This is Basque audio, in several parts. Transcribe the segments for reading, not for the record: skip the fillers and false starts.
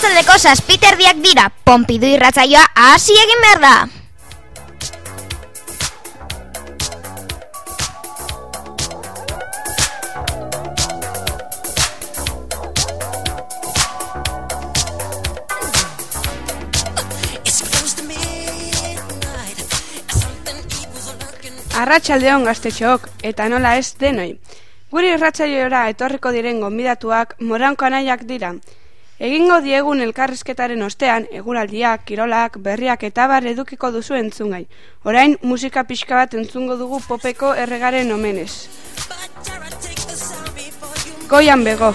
Arratsaldeko 7:00 dira, Ponpidu irratsaioa hasi egin behar da. Arratsaldeon gaztetxook, eta nola ez denoi. Guri irratsaioara etorriko diren gonbidatuak Moranko anaiak dira. Egingo diegun elkarrizketaren ostean, eguraldiak, kirolak, berriak eta abar edukiko duzu entzungai. Orain, musika pixka bat entzungo dugu popeko erregaren omenez. Goian bego.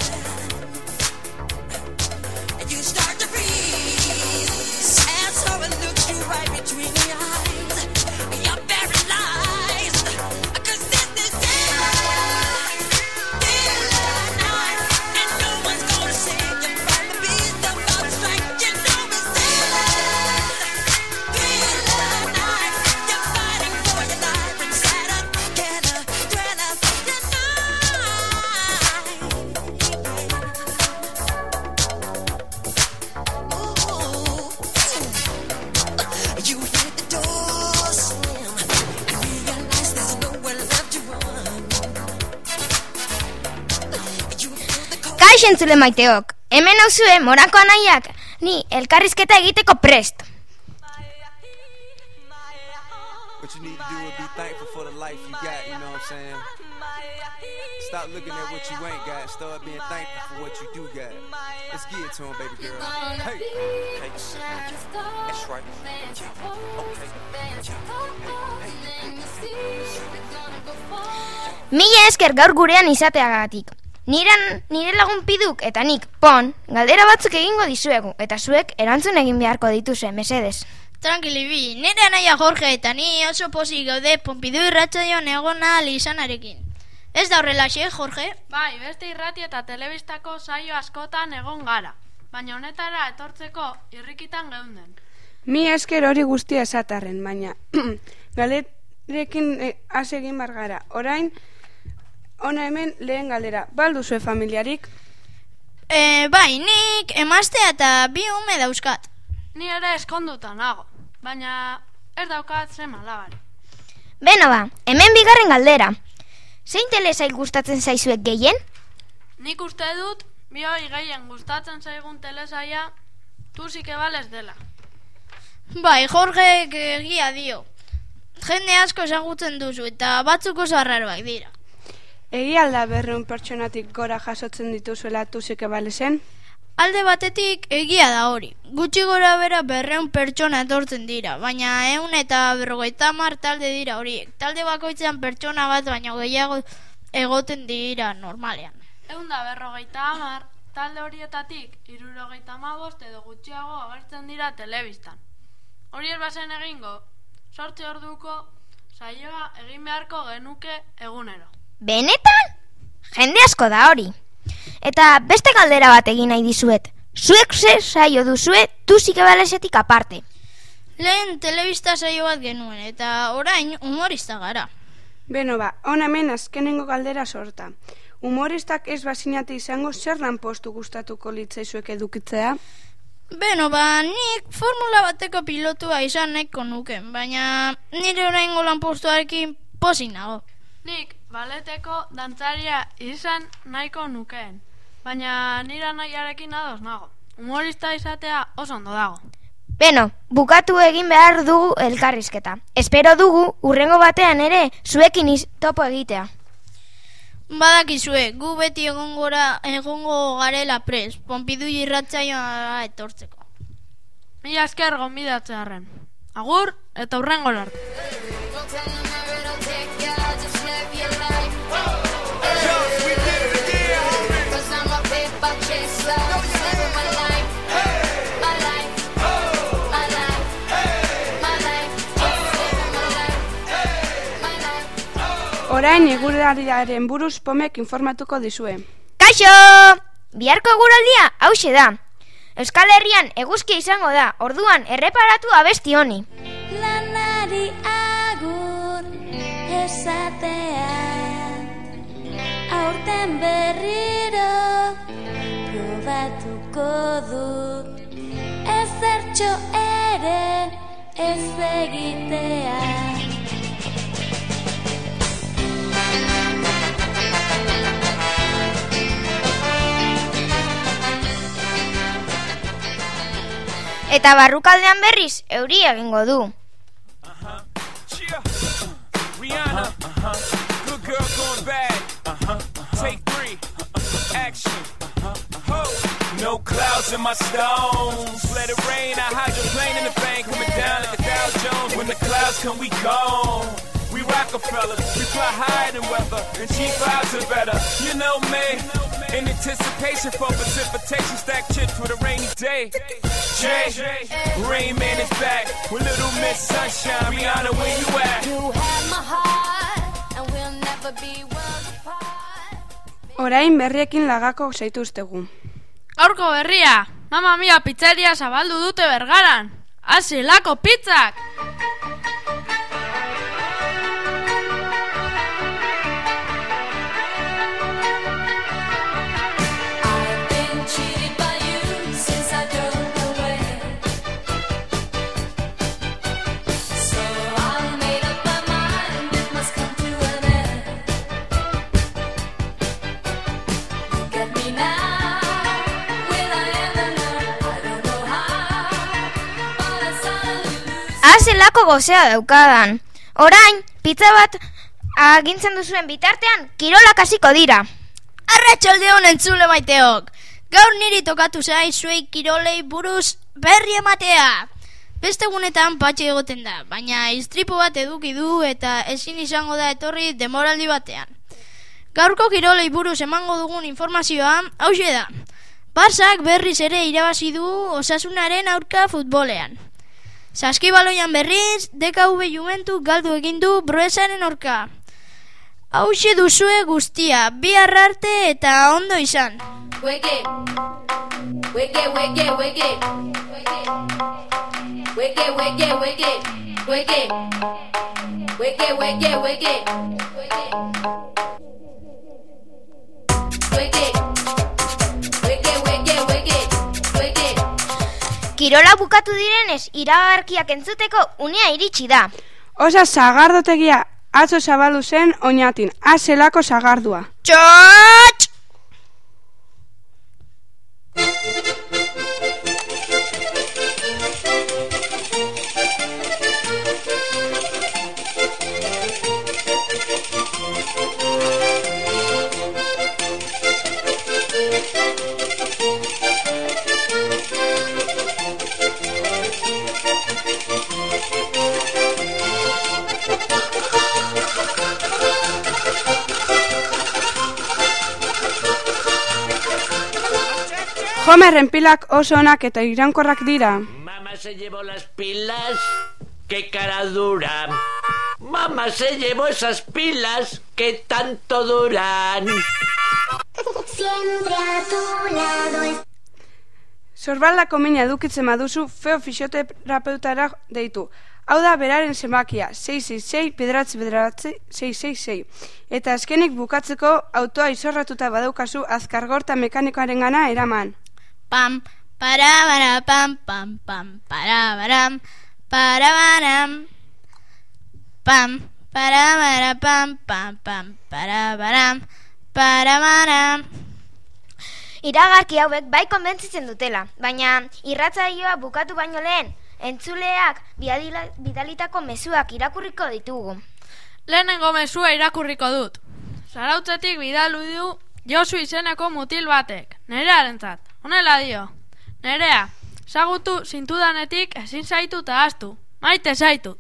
Entzule maiteok, hemen hauzue Moranko anaiak, ni elkarrizketa egiteko prest. What you need to do is be thankful for the life you got, you know what I'm saying? Stop looking at what you ain't got, start being thankful for what you do got. Let's get it to him, baby girl. Hey, okay, that's right. Mila esker gaur gurean izateagatik. Nire lagun Piduk eta nik, Pon, galdera batzuk egingo dizuegu, eta zuek erantzun egin beharko dituzue, mesedez. Tranquili bi, nire anaia Jorge eta ni oso pozik gaude Ponpidu irratsaioan egon ahal izanarekin. Ez da horrelaxe, Jorge? Bai, beste irrati eta telebistako saio askotan egon gara, baina honetara etortzeko irrikitan geunden. Mi esker hori guztia esatarren, baina galerekin hasi egin bar gara. Orain, ona hemen lehen galdera, balduzue familiarik? Bai, nik emaztea eta 2 ume dauzkat. Ni ere eskonduta nago, baina ez daukat seme alabari. Beno ba, hemen bigarren galdera. Zein telesail gustatzen zaizuek gehien? Nik uste dut, bioi gehien gustatzen zaigun telesaia Tusik ebales dela. Bai, Jorge egia dio. Jende asko ezagutzen duzu eta batzuk oso arraroak dira. Egia alda 200 pertsonatik gora jasotzen dituzuela Tusik ebalesen? Alde batetik egia da hori. Gutxi gora bera 200 pertsona etortzen dira, baina 150 talde dira horiek. Talde bakoitzean pertsona bat baina gehiago egoten dira normalean. 150 talde horietatik 75 edo gutxiago agertzen dira telebistan. Hori ez bazen egingo, 8 orduko saioa egin beharko genuke egunero. Benetan? Jende asko da hori. Eta beste galdera bat egin nahi dizuet. Zuek zer saio duzue Tusik ebalesetik aparte? Lehen telebista saio bat genuen eta orain humorista gara. Beno ba, hona hemen azkenengo galdera sorta. Humoristak ez bazinate izango zer lanpostu gustatuko litzaizuek edukitzea? Beno ba, nik formula bateko pilotua izan nahiko nuken, baina nire oraingo lanpostuarekin pozik nago. Nik baleteko dantzaria izan nahiko nukeen, baina nire anaiarekin ados nago. Humorista izatea oso ondo dago. Beno, bukatu egin behar dugu elkarrizketa. Espero dugu hurrengo batean ere zuekin topo egitea. Badakizue, gu beti egongo garela prest, Ponpidu irratsaioa etortzeko. Mila esker gonbidatzearren. Agur eta hurrengo arte. Orain eguraldiaren buruz Pomek informatuko dizue. Kaixo! Biharko eguraldia hauxe da. Euskal Herrian eguzkia izango da, orduan erreparatu abesti honi. Lanari agur esatea, aurten berriro probatuko dut. bertso ere ez egitea. Eta barrukaldean berriz euri egingo du. Rihanna, good girl going bad. Take 3, action. No clouds in my stones. Let it rain, I hydroplane in the bank, coming down like a Dow Jones. When the clouds come, we gone. We Rockefellers, we fly higher than weather, and cheap vibes are better. You know me, in anticipation for precipitation, stack chips with a rainy day. Jay, Rain Man is back with Little Miss Sunshine. Rihanna, where you at? You have my heart, and we'll never be worlds apart. Orain berriekin lagako zaituztegu. Gaurko berria, Mamma Mia pizzeria zabaldu dute Bergaran. Asilako pizzak! Zelako gozea daukadan. Orain, pizza bat agintzen duzuen bitartean, kirolak hasiko dira. Arratsaldeon entzule maiteok. Gaur niri tokatu zaizuei kirolei buruz berri ematea. Beste egunetan patxe egoten da, baina istripu bat eduki du eta ezin izango da etorri demoraldi batean. Gaurko kirolei buruz emango dugun informazioa hauxe da. Barsak berriz ere irabazi du Osasunaren aurka futbolean. Saskibaloian berriz, DKV Juventus galdu egin du Broesaren aurka. Hauxe duzue guztia, bihar arte eta ondo izan. Wege, wege, wege, wege, wege, wege, wege, wege, wege, wege, wege, Kirola bukatu direnez, iragarkiak entzuteko unea iritsi da. Osa sagardotegia atzo zabaldu zen Oñatin, azelako sagardua. Txotx! Homerren pilak oso onak eta iraunkorrak dira. Mamá se llevó las pilas, qué cara dura. Mamá se llevó esas pilas que tanto duran. Siempre a tu lado. Sorbaldako mina edukitzen baduzu feo fisioterapeutara deitu. Hau da beraren zenbakia, 666-666. Eta azkenik bukatzeko autoa izorratuta badaukazu azkargorta mekanikoaren gana eraman. Pam, parabara, pam, pam, pam, parabaram, parabaram. Pam, parabara, pam, pam, pam, parabaram, parabaram. Iragarki hauek bai konbentzitzen dutela, baina irratsaioa bukatu baino lehen, entzuleak bidalitako mezuak irakurriko ditugu. Lehenengo mezua irakurriko dut. Zarautzetik bidalu du Josu izeneko mutil batek, Nerearentzat. Honela dio, Nerea, zagutu zintudanetik ezin zaitu eta ahaztu, maite zaitut.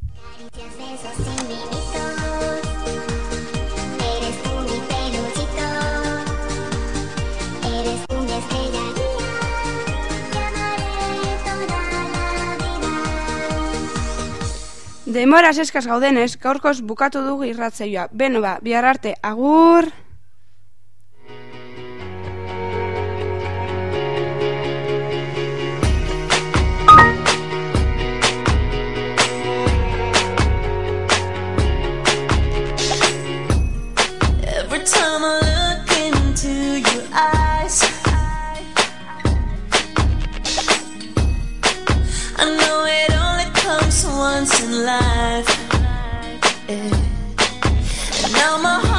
Demoraz eskaz gaudenez, gaurkoz bukatu dugu irratsaioa. Beno ba, bihar arte, agur! Every time I look into your eyes, life. Yeah. Now my